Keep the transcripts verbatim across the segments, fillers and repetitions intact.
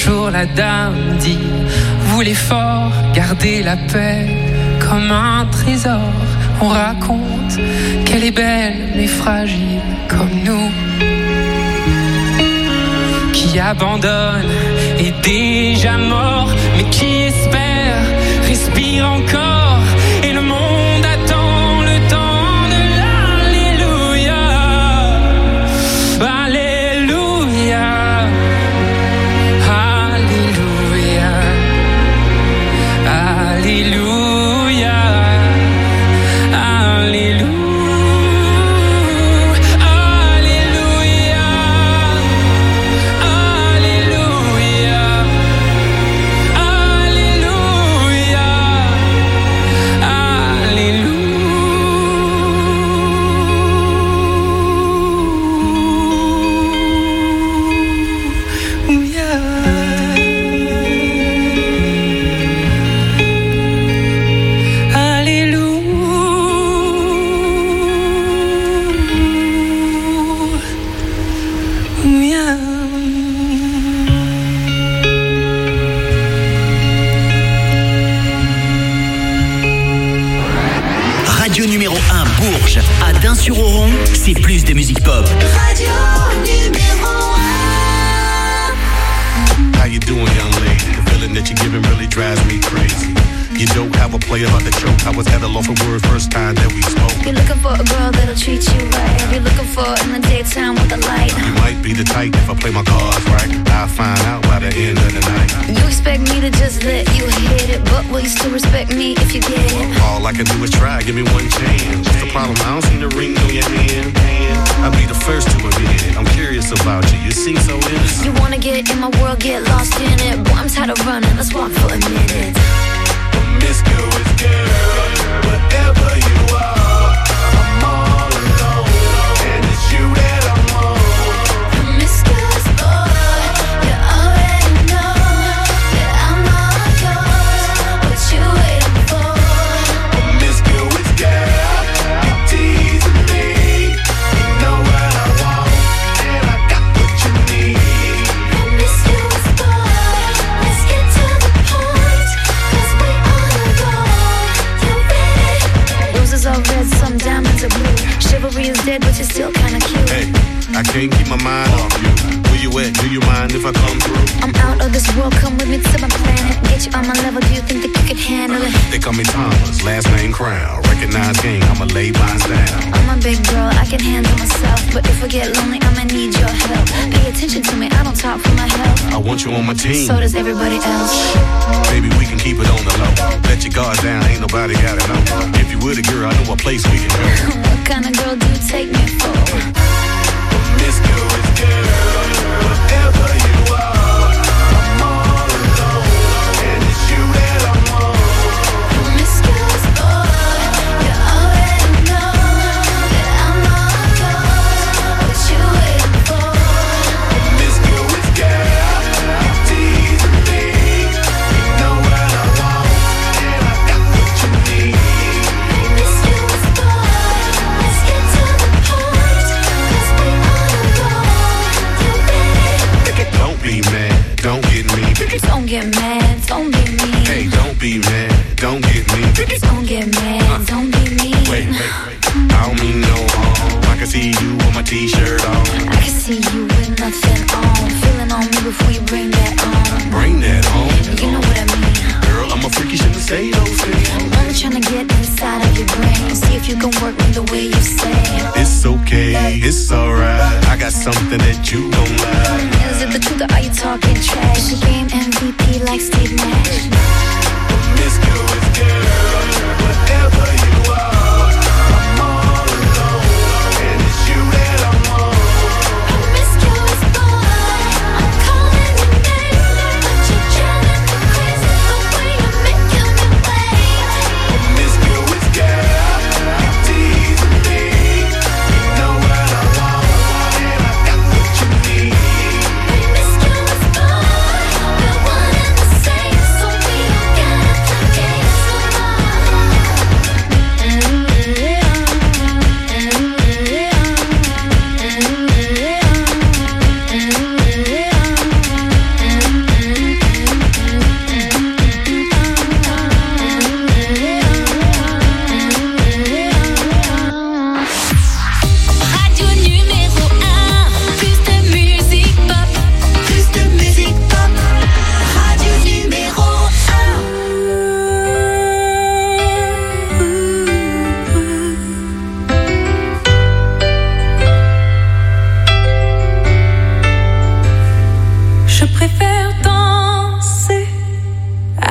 jour la dame dit, vous les forts, gardez la paix comme un trésor. On raconte qu'elle est belle mais fragile comme nous, qui abandonne est déjà mort, mais qui espère respire encore, et le monde attend le temps de l'alléluia. Alléluia, alléluia, alléluia, alléluia. Sur-Oron, c'est plus de musique pop. Radio numéro un. How you doing, young lady? The feeling that you're giving really drives me crazy. You don't have a play about the choke. I was at a loss for words first time that we spoke. You're looking for a girl that'll treat you right. You're looking for in the daytime with the light. You might be the type if I play my cards right. I'll find out by the end of the night. You expect me to just let you hit it, but will you still respect me if you get it? All I can do is try, give me one chance. What's the problem? I don't see the ring on your hand. I'll be the first to admit it. I'm curious about you. You seem so innocent. You wanna get in my world, get lost in it. Boy, I'm tired of running. Let's walk for a minute. Promiscuous girl, whatever you are, I'm all alone, and it's you that I want. Promiscuous boy, you already know that I'm all yours. What you waiting for? Promiscuous girl, you teasing me. You know what I want, and I got what you need. Promiscuous boy, let's get to the point, 'cause we roses are red, some diamonds are blue. Chivalry is dead, but you're still kinda cute. Hey, I can't keep my mind off you. Where you at? Do you mind if I come through? I'm out of this world, come with me to my planet. Get you on my level, do you think that you could handle it? They call me Thomas, last name Crown. Recognize game, I'ma lay mine down. I'm a big girl, I can handle myself. But if I get lonely, I'ma need your help. Pay attention to me, I don't talk for my health. I want you on my team. So does everybody else. Baby, we can keep it on the low. Let your guard down, ain't nobody gotta know. If you were the girl, I know a place we can go. What kind of girl do you take me for? Promiscuous girl, whatever you are, I'm all alone, and it's you that I want. Promiscuous boy, you already know that I'm all yours. What you waiting for? Promiscuous girl, you teasing me. You know what I want, and I got what you need. Promiscuous boy, let's get to the point, 'cause we all alone. You ready? Don't be mad, don't get me. Don't get mad, don't be mean. Hey, don't be mad, don't get me. Don't get mad, don't be mean. Wait, wait, wait. I don't mean no harm. I can see you with my t-shirt on. I can see you with nothing on. Feeling on me before you bring that on. Bring that on. You know what I mean. Girl, I'm a freak, you shouldn't say those things. I'm only trying to get inside of your brain. See if you can work me the way you say. It's okay, it's alright. I got something that you gon' like. Is it the truth or are you talking trash? Is the game M V P like Steve Nash? Promiscuous girl, whatever you are, I'm all alone, and it's you that I want. Promiscuous boy, I'm calling your name, but you're driving me crazy the way you're making me wait. Promiscuous girl, you teasing me. You know what I want, and I got what you need. Promiscuous boy, we're one and the same, so we don't gotta play games no more.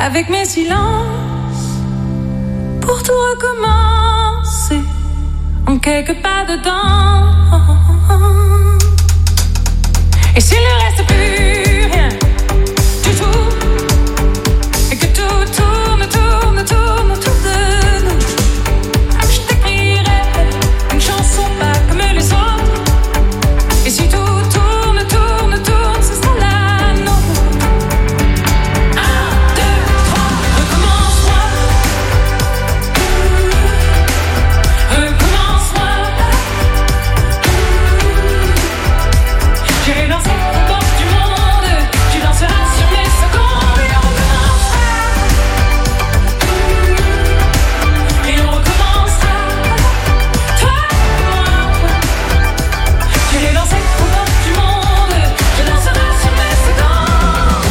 avec mes silences, pour tout recommencer, en quelques pas dedans. Et s'il ne reste plus rien du tout, et que tout tourne, tourne, tourne autour de nous, je t'écrirai une chanson pas comme les autres. Et si tout tourne, tourne, tourne, ce sera la nôtre. Un, deux, trois, recommence-moi. Recommence-moi. J'irai danser aux portes du monde. Tu danseras sur mes secondes. Et on recommencera. Et on recommencera. Toi et moi. J'irai danser aux portes du monde. Tu danseras sur mes secondes.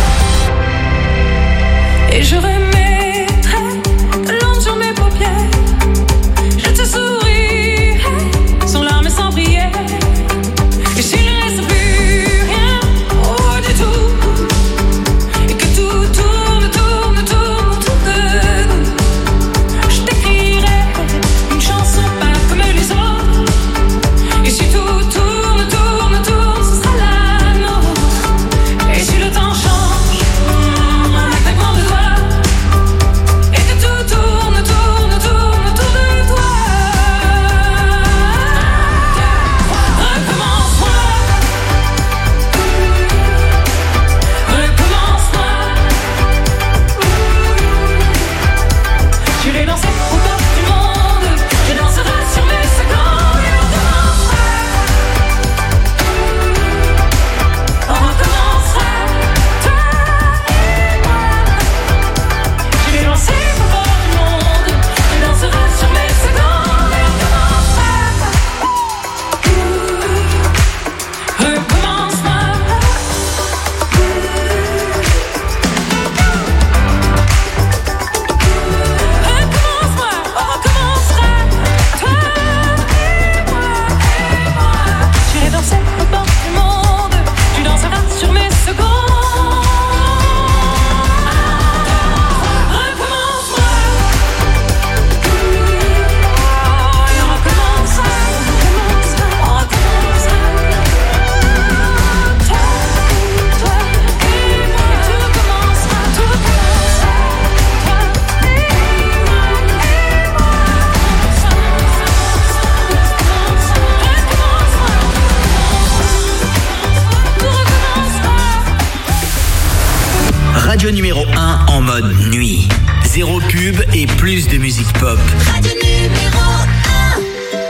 Et je remettrai de l'ombre sur mes paupières. Je te sourirai sans larmes et sans prière. Et s'il ne reste plus rien, oh du tout, et que tout tourne, tourne, tourne autour de nous, je t'écrirai une chanson pas comme les autres. Et si tout tourne, tourne, tourne, ce sera la nôtre. Et si le temps change, mm, un claquement de doigts, et que tout tourne, tourne, tourne autour de toi. Recommence-moi. Recommence-moi. J'irai danser aux portes du monde. Tu danseras sur mes secondes. Et on recommencera. On recommencera. Toi et moi. J'irai danser aux portes du monde. Tu danseras sur mes secondes. Et on recommencera. Recommence-moi. Recommence-moi, on recommencera. Toi et moi, et moi. J'irai danser aux portes du monde. Tu danseras sur mes secondes. Recommence-moi. Et on recommencera. On recommencera. Toi, toi et moi. Tout recommencera, tout recommencera. Toi et moi, et moi. Tout recommencera. Radio numéro un en mode nuit. Zéro pub et plus de musique pop. Radio numéro un.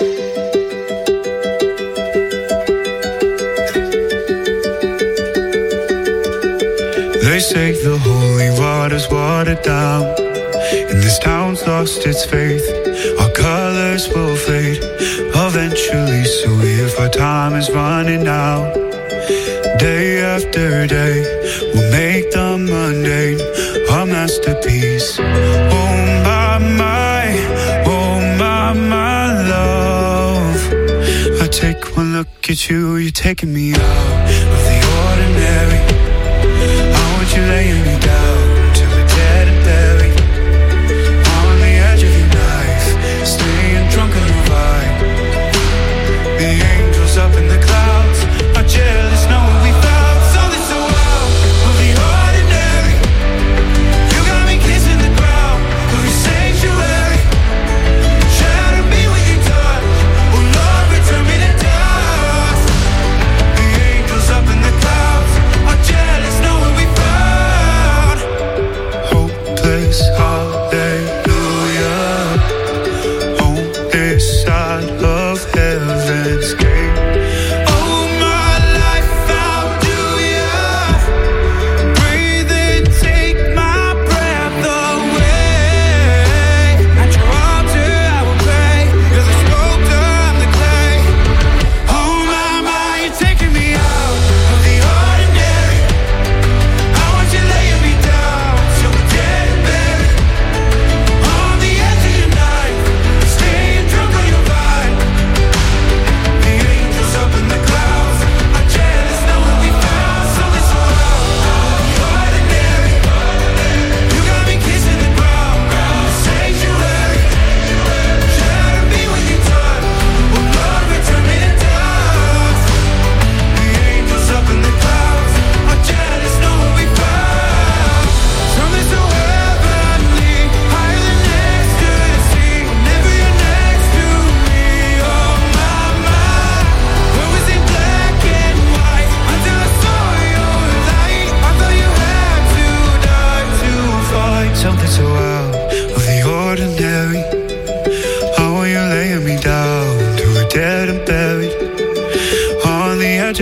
They say the holy water's watered down, and this town's lost its faith. Our colors will fade eventually, so if our time is running out, day after day, we'll make the mundane our masterpiece. Oh my, my, oh my, my love. I take one look at you, you're taking me out of the ordinary. I want you laying me down till we're dead and buried, on the edge of your knife, staying drunk on your vibe. The angels up in the clouds are jealous knowing we found something so out of the ordinary. You got me kissing the ground of your sanctuary. Shatter me with your touch, oh Lord, return me to dust. The angels up in the clouds are jealous knowing we found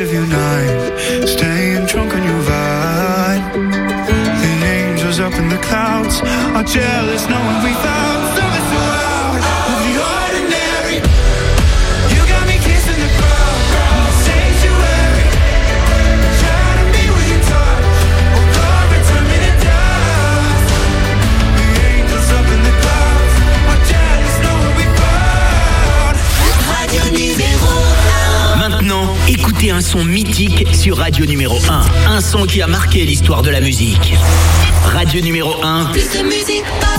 of your night, staying drunk on your vibe. The angels up in the clouds are jealous knowing we found something so out of the ordinary. You got me kissing the crowd in the sanctuary, trying to be with your touch, oh glory, turn me to dust. The angels up in the clouds are jealous knowing we found. Radio numéro un. Maintenant, écoutez un son mythique sur Radio numéro un. Un son qui a marqué l'histoire de la musique. Radio numéro un. Plus de musique pop.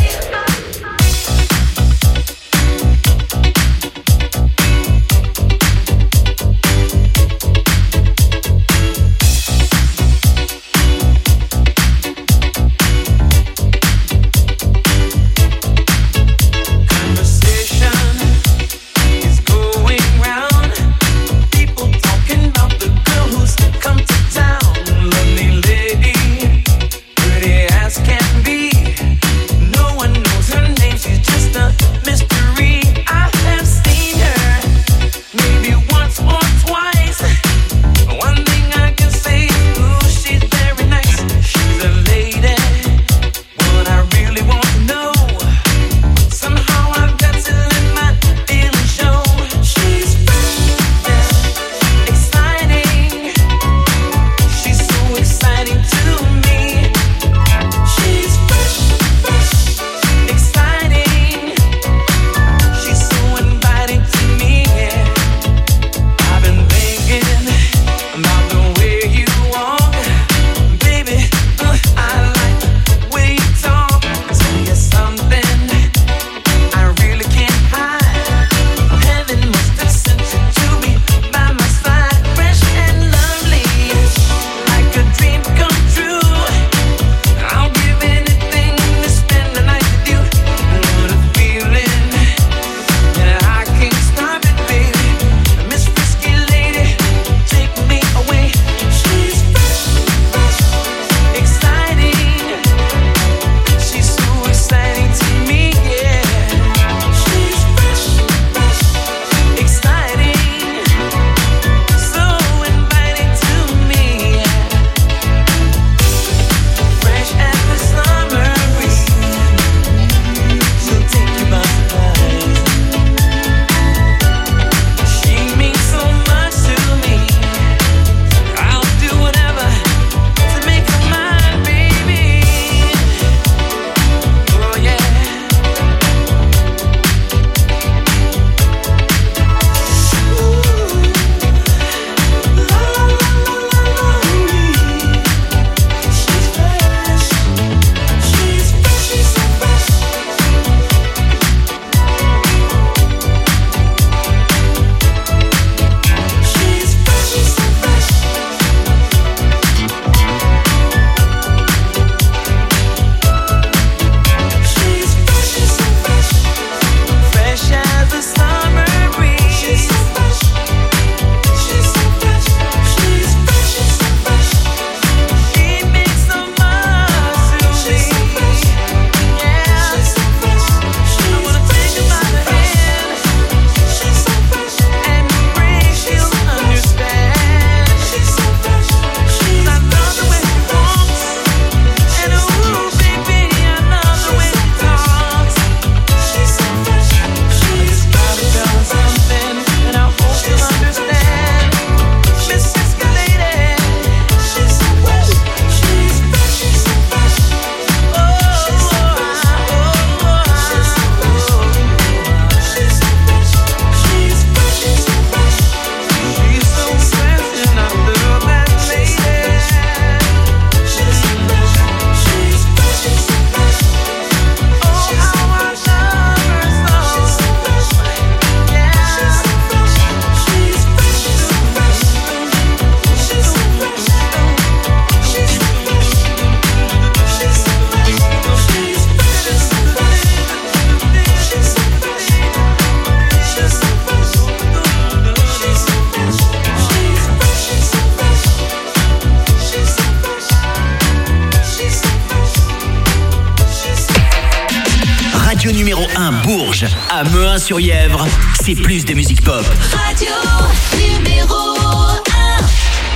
Radio numéro un Bourges, à Mehun-sur-Yèvre, c'est plus de musique pop. Radio numéro un.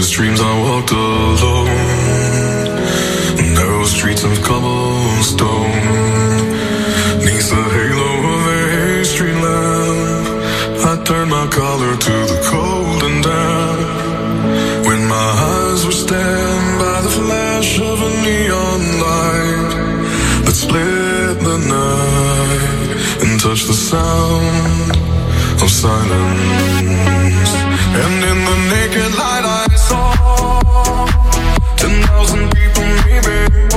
the streams I walked alone, narrow streets of cobblestone, neath the halo of a street lamp, I turned my collar to the cold and damp. When my eyes were stabbed by the flash of a neon light that split the night and touched the sound of silence. And in the naked light I saw ten thousand people maybe,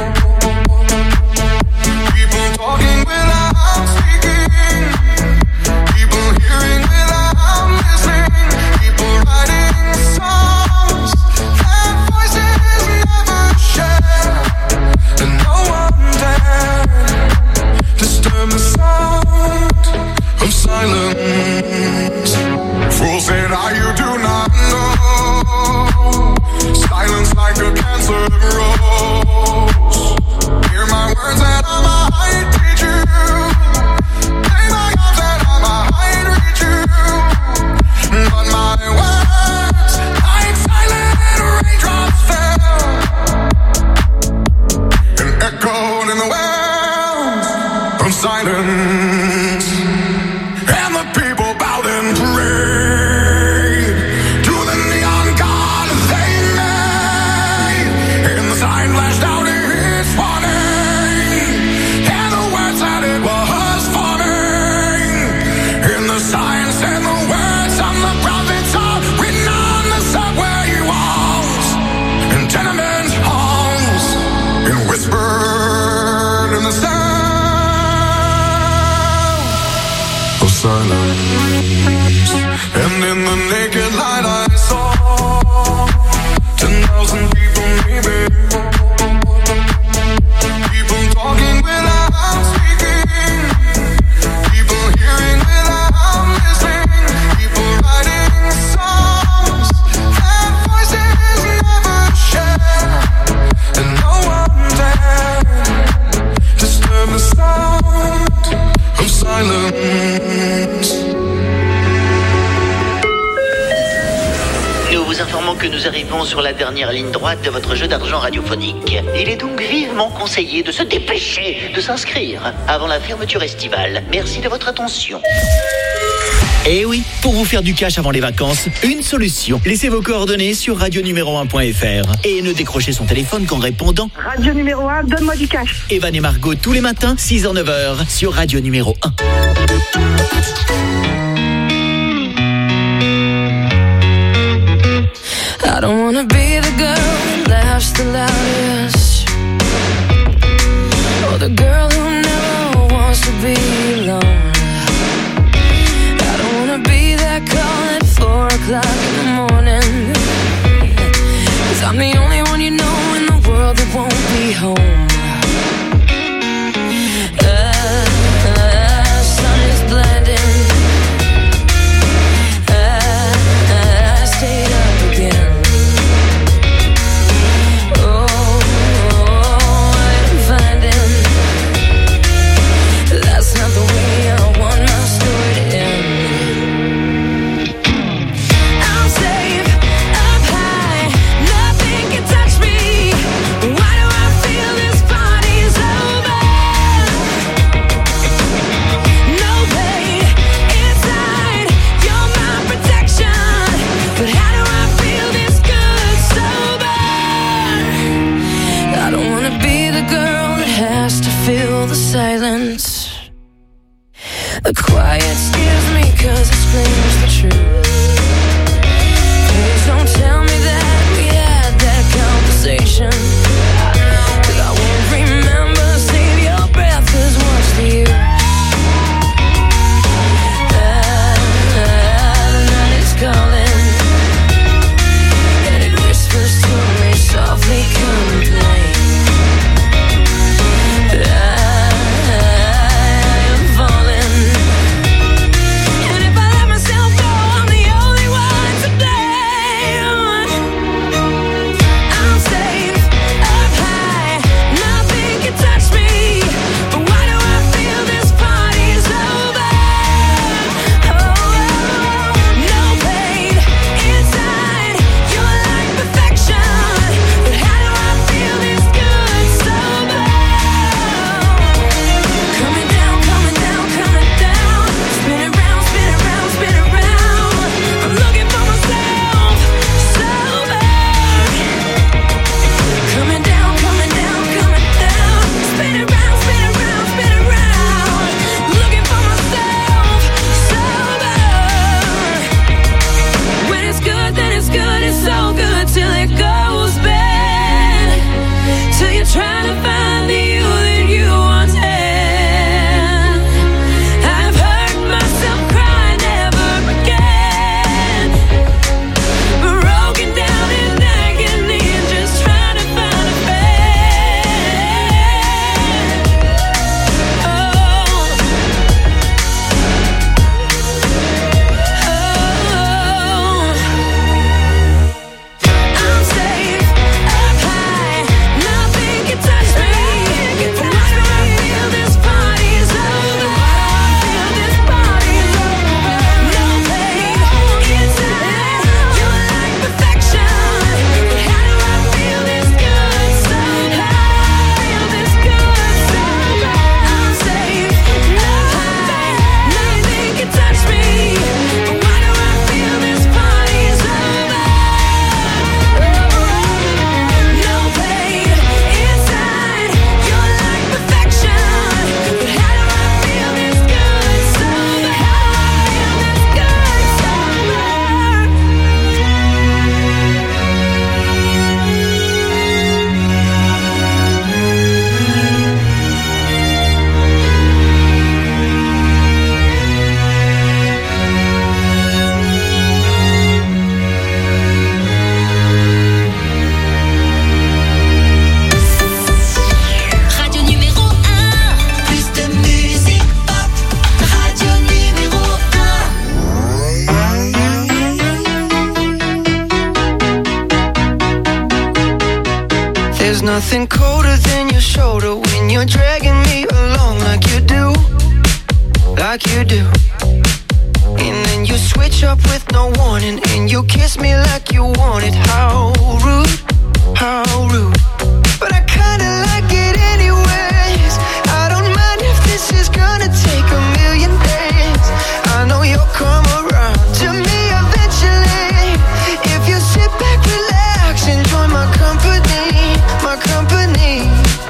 people talking without speaking, people hearing without listening, people writing songs that voices never share, and no one dared disturb the sound of silence. Fools said, "Ah, you do not know. Silence like a cancer grows. Hear my words and I might teach you. Lay my arms and I might reach you. But my words, like silent raindrops fell and echoed in the wells of silence. And the people bowed and prayed to the neon god they made. And the sign flashed out its warning, and the words that it was forming. And the signs and the words of the prophets are written on the subway walls and tenement halls, and whispered in the sound of silence. And in the naked light I saw ten thousand people maybe, people talking without speaking, people hearing without listening, people writing songs that voices never share, and no one dared disturb the sound of silence. Nous vous informons que nous arrivons sur la dernière ligne droite de votre jeu d'argent radiophonique. Il est donc vivement conseillé de se dépêcher de s'inscrire avant la fermeture estivale. Merci de votre attention. Eh oui, pour vous faire du cash avant les vacances, une solution. Laissez vos coordonnées sur radio numéro un point f r et ne décrochez son téléphone qu'en répondant Radio numéro un, donne-moi du cash. Evan et Margot tous les matins, six heures neuf heures sur Radio numéro un. I don't wanna be the girl that laughs the loudest, or the girl who never wants to be alone. I don't wanna be that call at four o'clock in the morning, 'cause I'm the only one you know in the world that won't be home. The, the sun is blinding. I, I stayed up again. Why do I feel this nothing colder than your shoulder when you're dragging me along like you do, like you do. And then you switch up with no warning, and you kiss me like you want it. How rude, how rude. But I kinda like it anyways. I don't mind if this is gonna take a million days. I know you'll come around to me eventually. If you sit back, relax, enjoy my company, my company.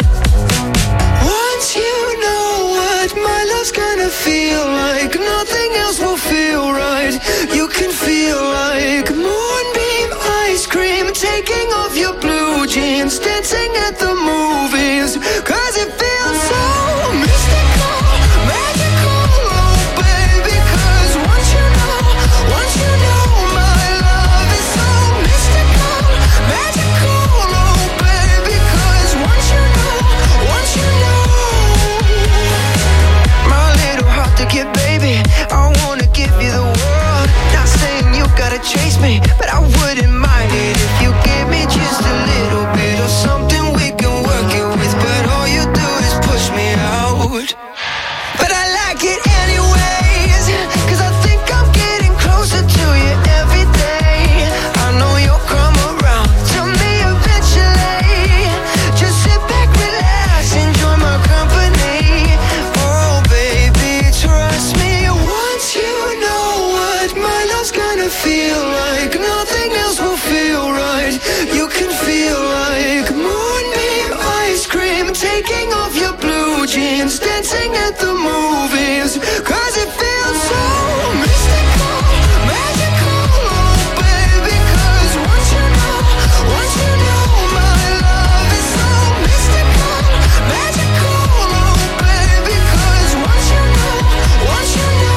Once you know what my love's gonna feel like, nothing else will feel right. You can feel like moonbeam ice cream, taking off your blue jeans, dancing at the movies. Cause it feels so mystical, magical, oh baby. Cause once you know, once you know my love is so mystical, magical, oh baby. Cause once you know, once you know, my little heart to get, baby, I wanna give you the world. Not saying you gotta chase me, but I wouldn't mind it if you give me just a little bit of something we can work it with. But all you do is push me out. But I like it anyways, cause I think I'm getting closer to you every day. I know you'll come around to me eventually. Just sit back, relax, enjoy my company. Oh baby, trust me. Once you know what my love's gonna feel like, nothing else will feel right. You can feel like moonbeam ice cream, taking off your blue jeans, dancing at the movies. Cause it feels so mystical, magical, oh baby. Cause once you know, once you know my love is so mystical, magical, oh baby. Cause once you know, once you know.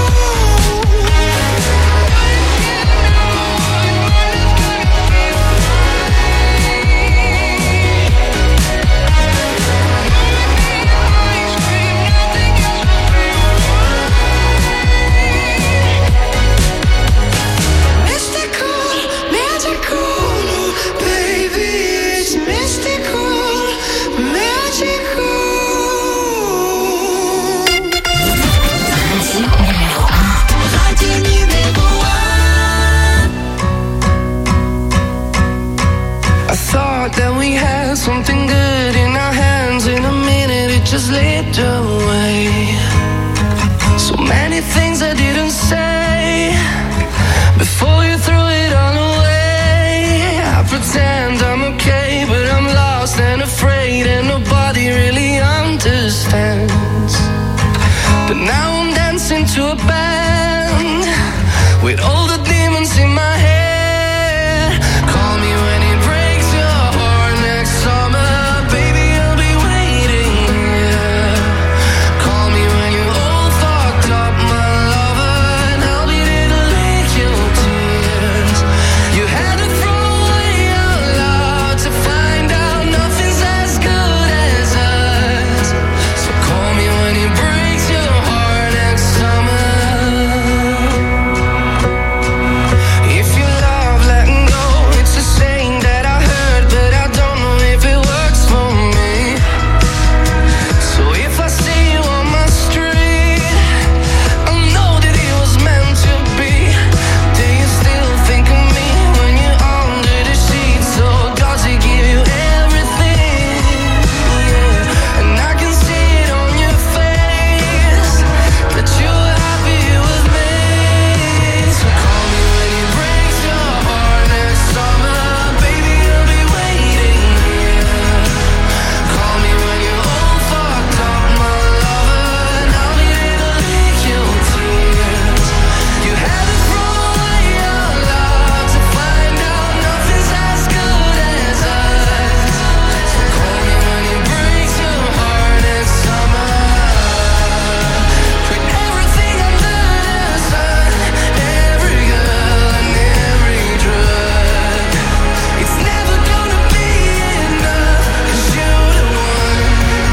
That we had something good in our hands. In a minute it just slipped away. So many things I didn't say before you threw it all away. I pretend I'm okay, but I'm lost and afraid, and nobody really understands. But now I'm dancing to a band with all the demons in my head. Call me when it breaks your heart next summer, baby, I'll be waiting here. Call me when you're all fucked up, my lover, and I'll be there to lick your tears. You had to throw away your love to find out nothing's as good as us. So call me when it breaks your heart next summer. If you love letting go, it's a saying that I heard, but I don't know if it works for me. So if I see you on my street, I know that it was meant to be. Do you still think of me when you're under the sheets? So does he give you everything? Yeah. And I can see it on your face that you're happy with me. So call me when it breaks your heart next summer, baby, I'll be waiting here. Call me when you're all fucked up, my lover, and I'll be there to lick your tears. You had to throw away your love to find out nothing's as good as us. So call me when it breaks your heart next summer. Put everything under the sun, every girl and every drug. It's never gonna be enough, cause you're the one.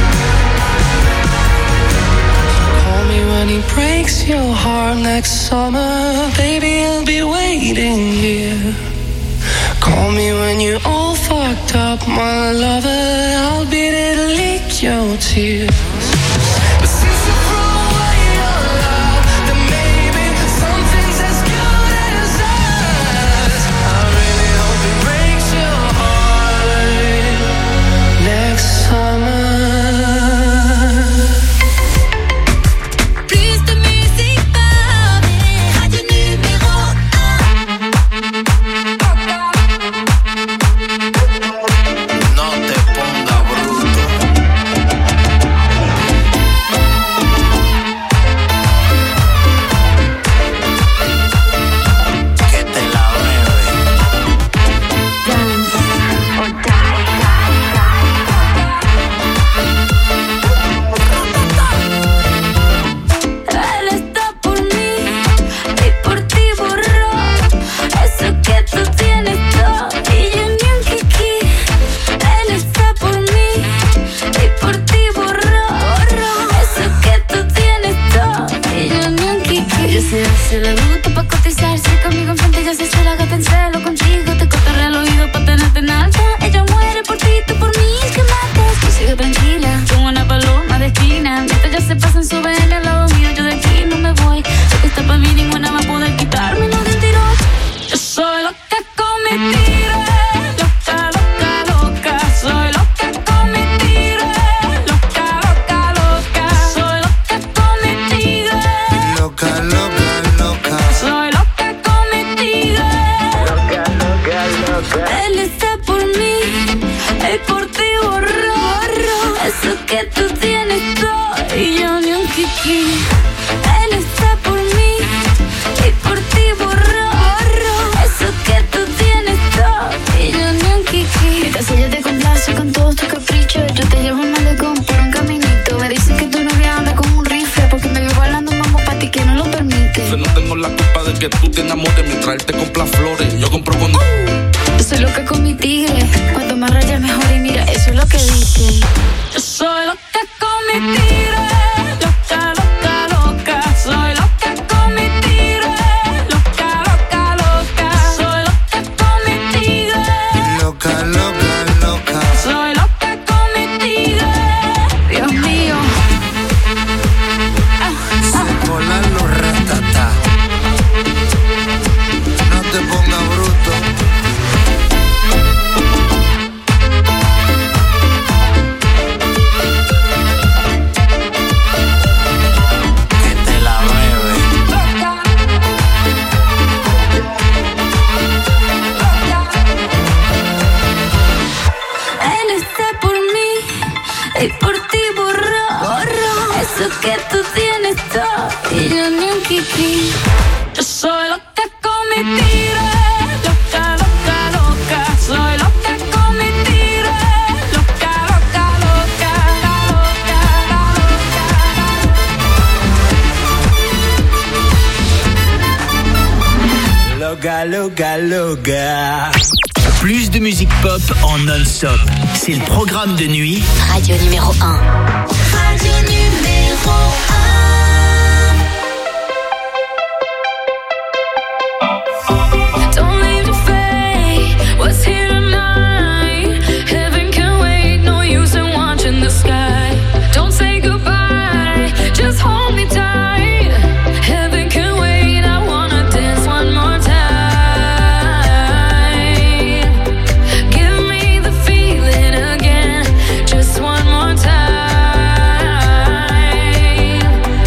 Call me when he breaks your heart next summer, baby, I'll be waiting here. Call me when you're all fucked stop my lover, I'll be there to lick your tears. But since you threw away your love, then maybe something's as good as us. I really hope it breaks your heart next summer. Plus de musique pop, radio numéro No te ponga bruto. Que te la bebe. Dance or die. Él está por mí y por ti borró eso que tú tienes todo y yo ni un kiki. Él está por mí y por ti borró eso que tú tienes todo y yo ni un kiki. Ella se hace la bruta pa' cotizarse conmigo enfrente, ella se hace la gata en celo contigo, te cotorrea al oído pa' tenerte en alta. Ella muere por ti, tú por mí, que matas. Tú sigue tranquila, como una paloma de esquina. Mientras ya se pasan su B M al lado mío, yo de aquí no me voy. Lo que está pa' mí ninguna va a poder quitarme lo del tirón. Yo soy loca con mi tiro, loca, loca, loca. Soy loca con mi tiro, loca, loca, loca. Soy loca con mi tiro, Loca, loca, loca. soy loca con mi tiro. Él está por mí y por ti borró eso que tú tienes todo y yo ni un kiki. Él está por mí y por ti borró eso que tú tienes todo y yo ni un kiki. Mientras ella te complace con todos tus caprichos, yo te llevo al malecón por un caminito. Me dicen que tu novia anda con un rifle porque me vio bailando mambo pa' ti que no lo permite. Yo no tengo la culpa de que tú te enamores mientras él te compra flores. Yo compro cuando... Yo soy loca con mi tigre, cuanto más rayas mejor y mira, eso es lo que dicen. Yo soy loca con mi tigre, loca, loca, loca. Soy loca con mi tigre, loca, loca, loca. Soy loca con mi tigre, Loca, loca, loca. soy loca con mi tigre. Dios mío. Ah, ah. Volar los ratatá. No te ponga bruto. Que te la bebe. Él está por mí y por ti borró eso que tú tienes todo y yo ni un kiki. Yo soy loca con mi tiro, loca, loca, loca. Soy loca con mi tiro, loca, loca, loca, loca, Loca, loca, loca. Plus de musique pop en non-stop. C'est le programme de nuit Radio numéro un. Radio numéro un. Don't leave the fate, what's here tonight? Heaven can wait, no use in watching the sky. Don't say goodbye, just hold me tight. Heaven can wait, I wanna dance one more time. Give me the feeling again, just one more time.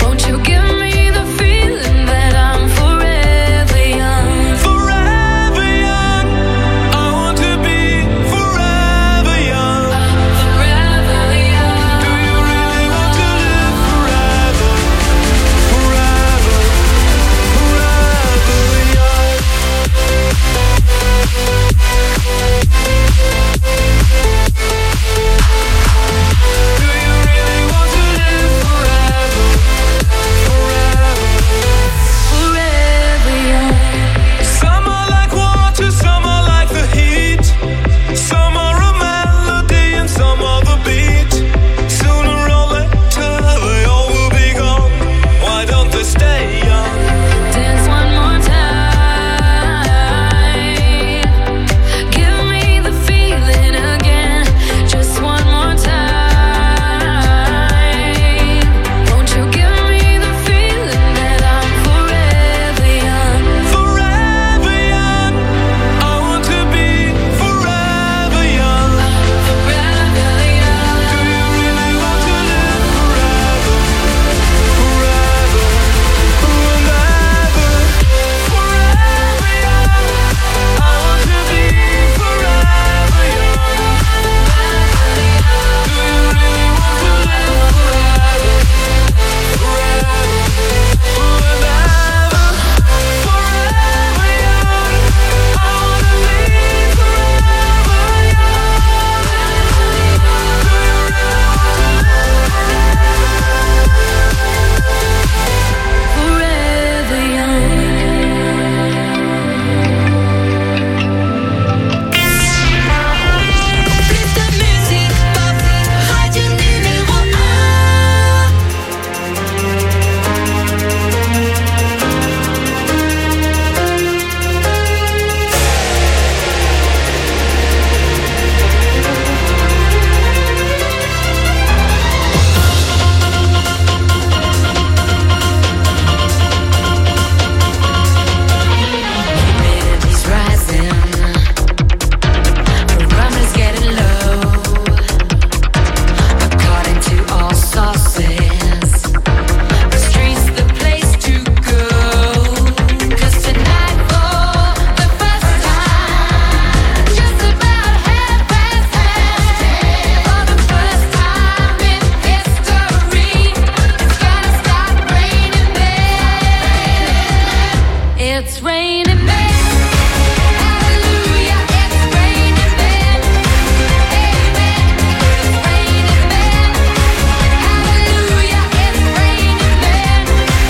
It's raining men. Hallelujah, it's raining men. Amen. It's raining men. Hallelujah, it's raining men.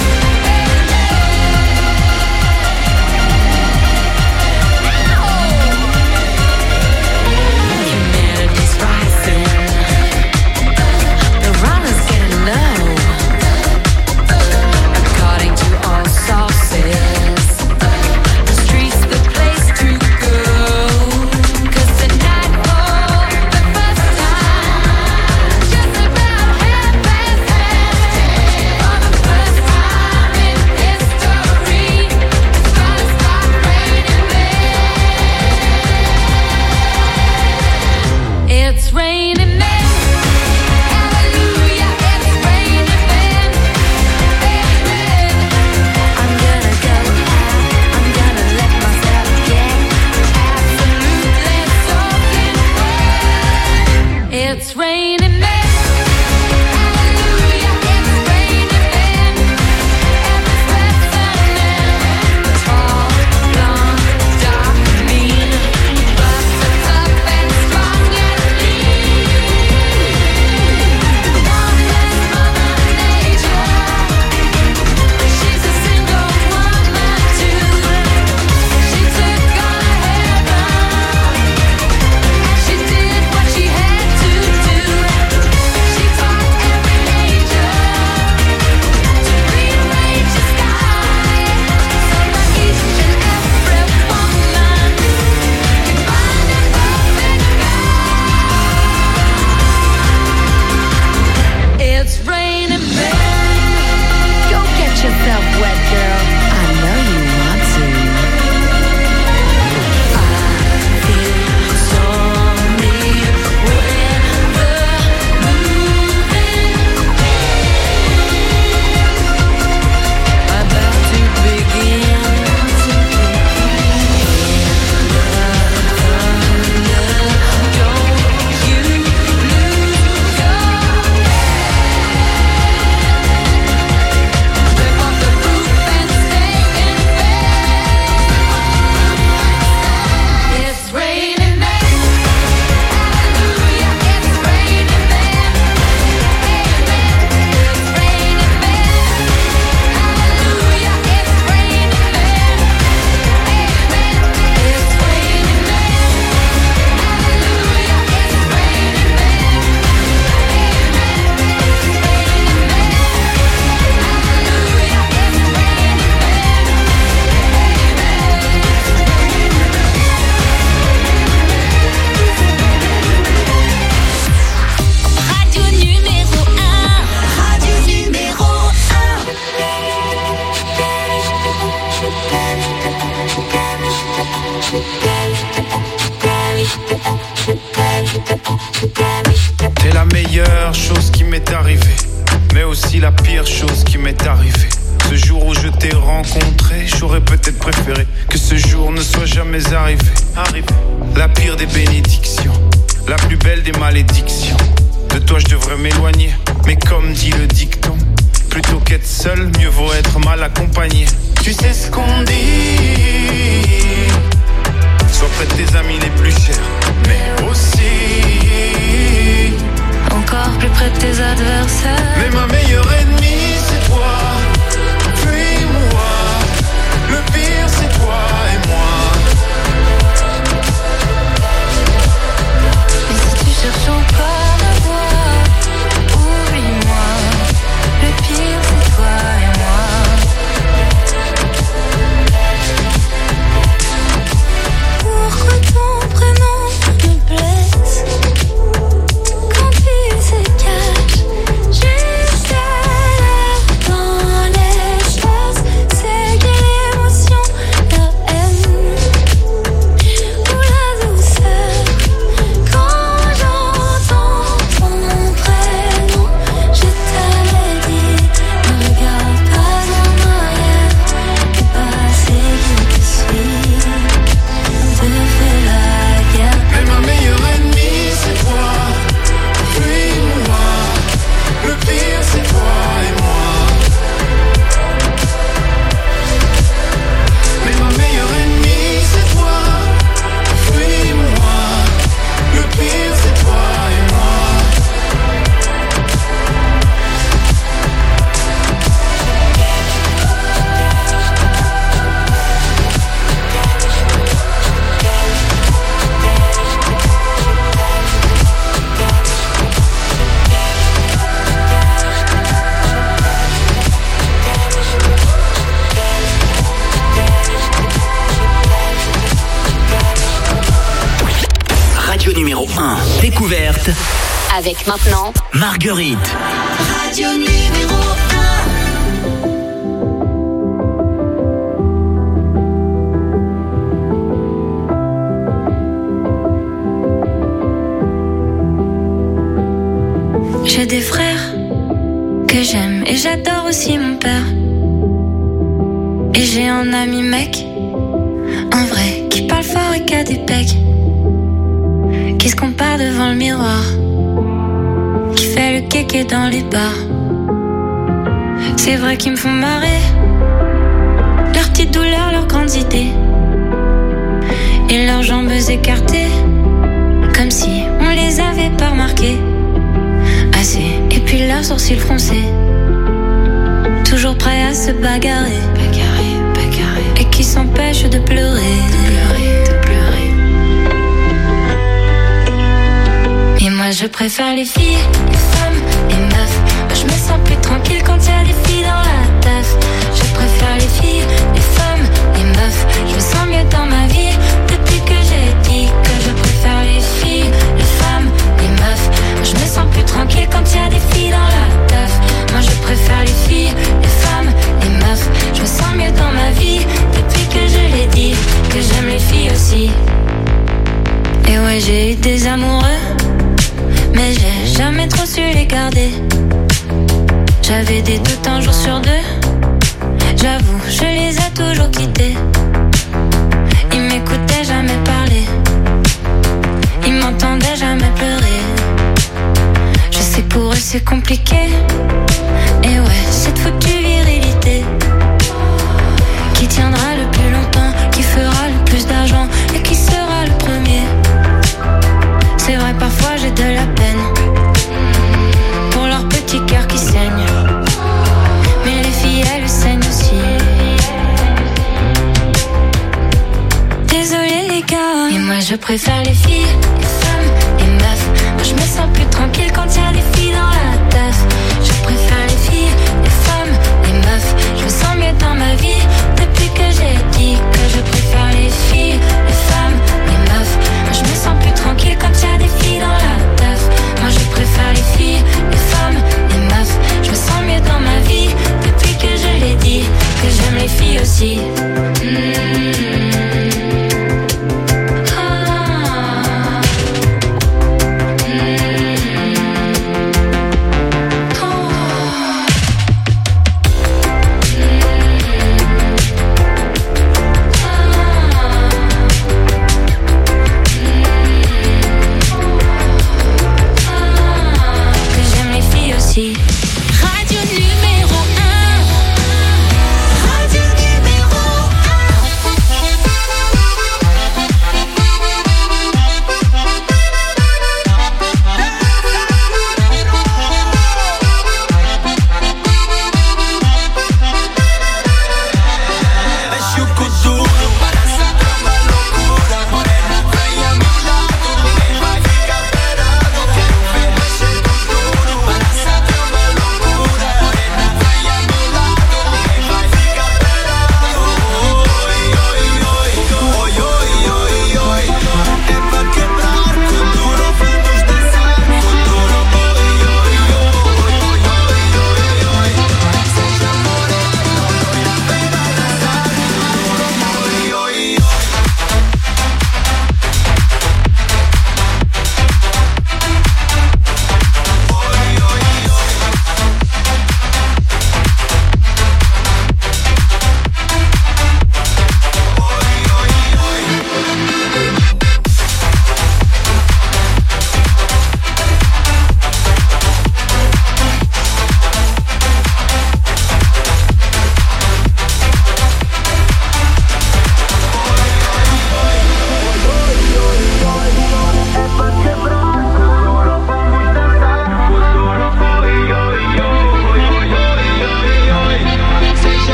Humanity's rising. The runners getting low. According to all sources, the streets the place to go. 'Cause tonight for the first time, just about half past ten, for the first time in history, it's gonna start raining men. It's raining men. Hallelujah, it's raining men. Amen. I'm gonna go out, I'm gonna let myself get absolutely soaking wet. It's raining men. Hallelujah, it's raining men. Every breath's an end. Tall, blonde, dark, mean, but the tough and strong and lean. One less Mother Nature. She's a single woman too. She took on a heaven, and she did what she had to do. She taught every angel to rearrange the sky, so that each and every woman can find a perfect guy. It's raining men. Go get yourself wet, girl. I know you want to. I feel stormy weather moving, about to begin to don't you lose your rip off the roof and stay in bed. It's raining men. Hallelujah, it's raining men. Amen. It's raining men. Hallelujah, it's raining men. Amen. It's raining men. Hallelujah, it's raining men. Amen. It's raining men. Hallelujah, it's raining Radio numéro un. Radio numéro T'es la meilleure chose qui m'est arrivée, mais aussi la pire chose qui m'est arrivée. Ce jour où je t'ai rencontré, j'aurais peut-être préféré que ce jour ne soit jamais arrivé. Arrivé. La pire des bénédictions, la plus belle des malédictions. De toi je devrais m'éloigner, mais comme dit le dicton, plutôt qu'être seul, mieux vaut être mal accompagné. Tu sais ce qu'on dit, sois près de tes amis les plus chers, mais aussi encore plus près de tes adversaires. mais ma meilleure ennemie c'est toi, puis moi. Le pire c'est toi et moi. Et si tu cherches encore la voie, oublie-moi. Le pire c'est toi et moi. découverte. Avec maintenant Marguerite. Radio numéro un. J'ai des frères que j'aime et j'adore aussi mon père. Et j'ai un ami mec, un vrai, qui parle fort et qui a des pecs, qui se compare devant le miroir, qui fait le kéké dans les bars. C'est vrai qu'ils me font marrer, leurs petites douleurs, leurs grandes idées, et leurs jambes écartées, comme si on les avait pas remarquées assez. Et puis leurs sourcils froncés, toujours prêts à se bagarrer, bagarrer, bagarrer, et qui s'empêchent de pleurer, de pleurer, de pleurer. Et moi je préfère les filles, les femmes, les meufs. Moi je me sens plus tranquille quand y a des filles dans la teuf. Je préfère les filles, les femmes, les meufs. Je me sens mieux dans ma vie depuis que j'ai dit que je préfère les filles, les femmes, les meufs. Moi je me sens plus tranquille quand y a des filles dans la teuf. Moi je préfère les filles, les femmes, les meufs. Je me sens mieux dans ma vie depuis que je l'ai dit que j'aime les filles aussi. Et ouais, j'ai eu des amoureux, mais j'ai jamais trop su les garder. J'avais des doutes un jour sur deux, j'avoue, je les ai toujours quittés. Ils m'écoutaient jamais parler, ils m'entendaient jamais pleurer. Je sais que pour eux c'est compliqué, et ouais, cette foutue virilité qui tiendra le plus longtemps, qui fera le plus d'argent et qui sera le premier. C'est vrai, parfois j'ai de la peine pour leur petit cœur qui saigne, mais les filles elles saignent aussi. Désolée les gars, et moi je préfère les filles, les femmes, les meufs. Moi je me sens plus tranquille quand y a des filles dans la teuf. Je préfère les filles, les femmes, les meufs. Je me sens mieux dans ma vie depuis que j'ai dit que je préfère les filles, les femmes, les meufs. Moi je me sens plus tranquille quand y a des filles dans la teuf. Moi je préfère les filles, les femmes, les meufs. Je me sens mieux dans ma vie depuis que je l'ai dit que j'aime les filles aussi. Mmh.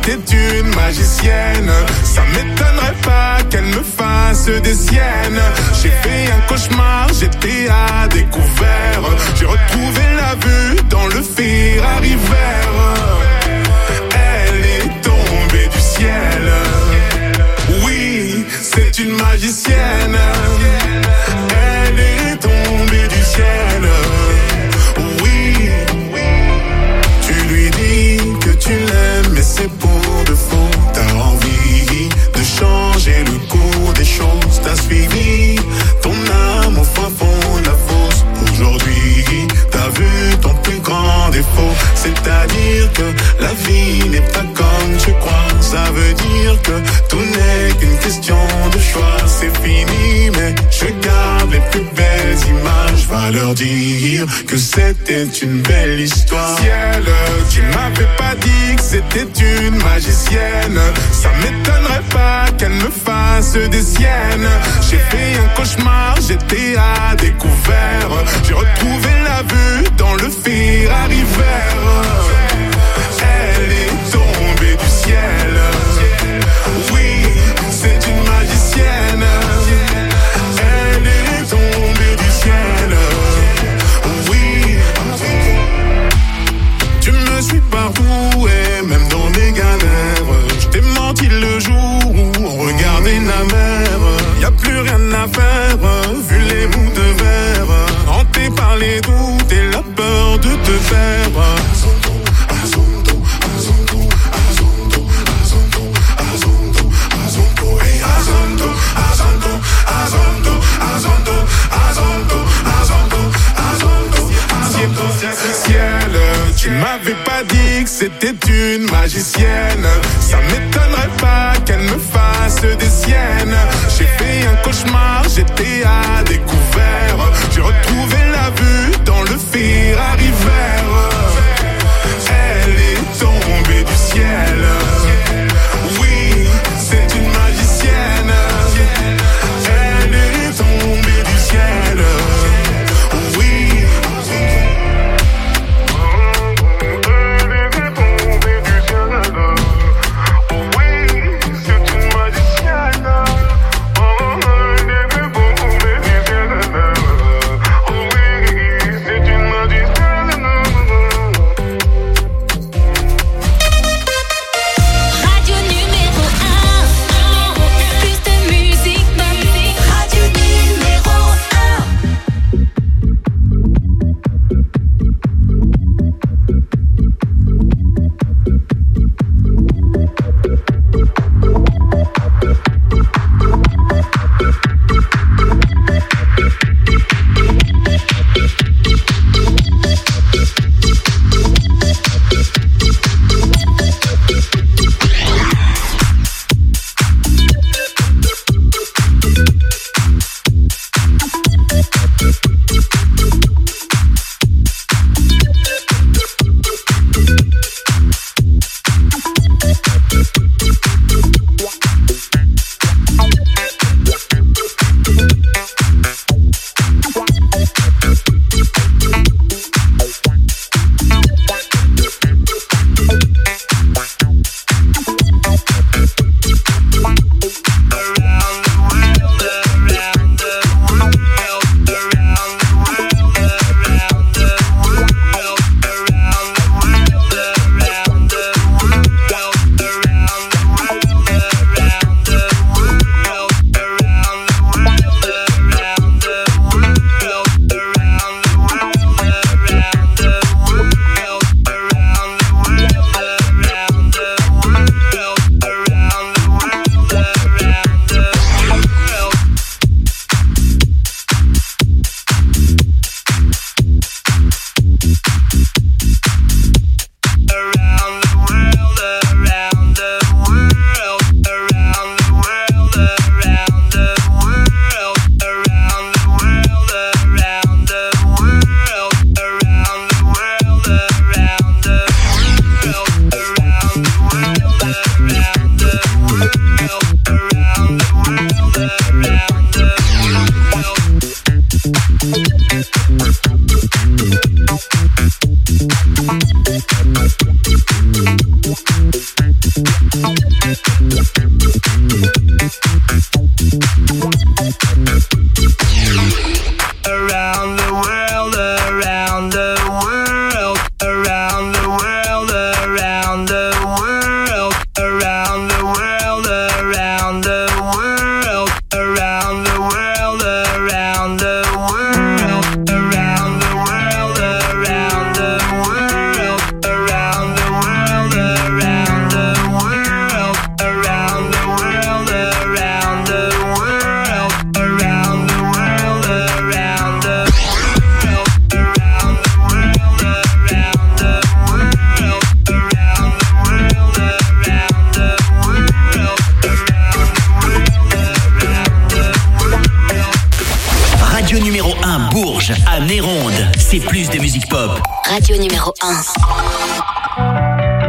c'était une magicienne. Ça m'étonnerait pas qu'elle me fasse des siennes. J'ai fait un cauchemar, j'étais à découvert. J'ai retrouvé la vue dans le Ferrari vert. Elle est tombée du ciel. Oui, c'est une magicienne. Elle est tombée du ciel. Oui, tu lui dis que tu l'aimes, mais c'est pour de faux. T'as envie de changer le cours des choses. T'as suivi ton âme au fin fond de la fosse. Aujourd'hui, t'as vu ton plus grand défaut. C'est-à-dire que la vie n'est pas comme tu crois. Ça veut dire que tout n'est qu'une question de choix. C'est fini, mais je garde les plus belles images. Va leur dire que c'était une belle histoire. Ciel, tu m'avais pas dit que c'était une magicienne. Ça m'étonnerait pas qu'elle me fasse des siennes. J'ai fait un cauchemar, j'étais à découvert. J'ai retrouvé la vue dans le Ferrari vert. Elle est tombée du ciel. Oui, c'est une magicienne. Elle est tombée du ciel. Oui, tu me suis partout et même dans mes galères. Je t'ai menti le jour où on regardait la mer. Y'a plus rien à faire, vu les bouts de verre. Hanté par les doutes et la peur de te faire. Ciel, tu m'avais pas dit que c'était une magicienne. Ça m'étonnerait pas qu'elle me fasse des siennes. J'ai fait un cauchemar, j'étais à découvert. J'ai retrouvé la vue dans le Ferrari vert. Elle est tombée du ciel. Oui, c'est une magicienne. Elle est tombée du ciel. Oui. Radio numéro un Bourges, à Néronde. C'est plus de musique pop. Radio numéro un.